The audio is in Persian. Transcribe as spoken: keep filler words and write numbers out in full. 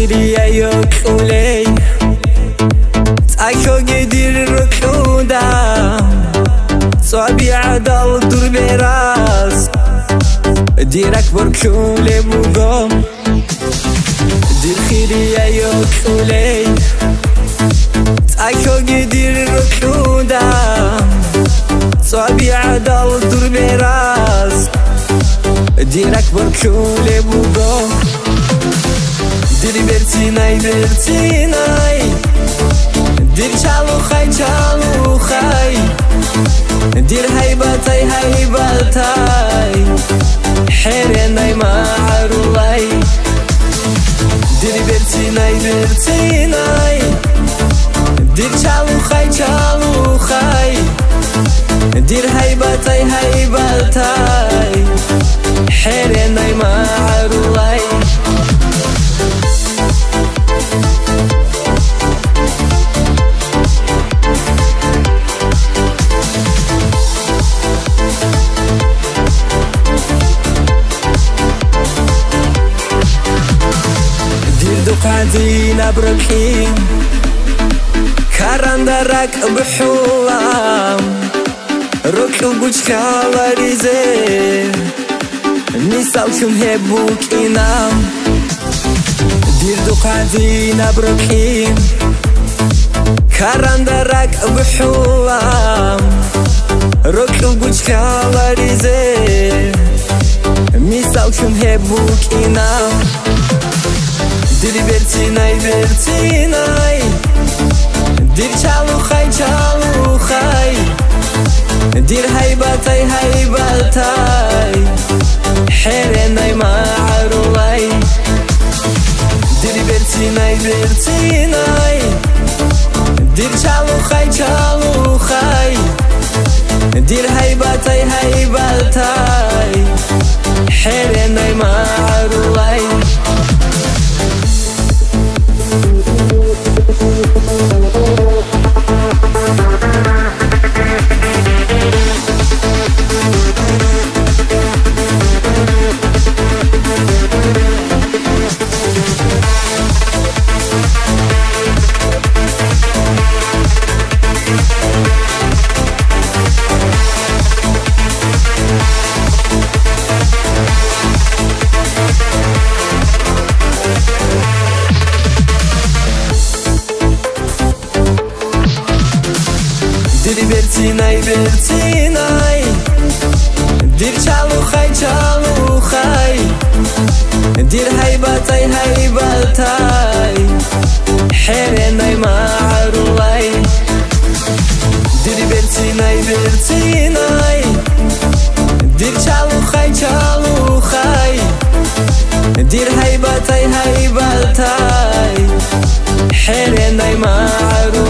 خيري يقولي تأكو قدير ركودا صعبي عدال دور براس ديرك بركولي بوغم دير خيري يقولي تأكو قدير ركودا صعبي عدال دور براس ديرك بركولي بوغم دير برتيناي برتيناي دير شالو خاي شالو خاي دير هيبتاي هيبتاي حيرناي معرولاي دير برتيناي برتيناي دير شالو خاي شالو خاي دير هيبتاي هيبتاي حيرناي معرولاي قاعدين بركين كاران دراك بحولام روكل بوشكا لاريزي نسالكم هبوك إنام دير دو قاعدين بركين كاران دراك بحولام روكل بوشكا لاريزي نسالكم هبوك إنام دير برتيناي برتيناي دير شالو خاي شالو خاي دير هيبتاي هيبتاي حيرناي معرولاي دير برتيناي برتيناي دير شالو خاي شالو خاي دير هيبتاي هيبتاي حيرناي معرولاي دير برتيناي برتيناي دير شالو خاي شالو خاي دير هيبتاي هيبتاي حيرناي معرولاي دير برتيناي برتيناي دير شالو خاي شالو خاي دير هيبتاي هيبتاي حيرناي معرولاي